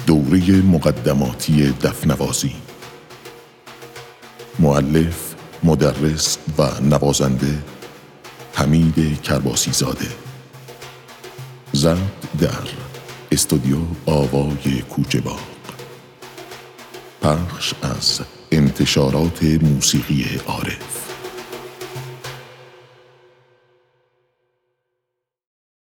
دوره مقدماتی دفنوازی. مؤلف، مدرس و نوازنده حمید کرباسی زاده. ضبط در استودیو آوای کوچه‌باغ. پخش از انتشارات موسیقی عارف.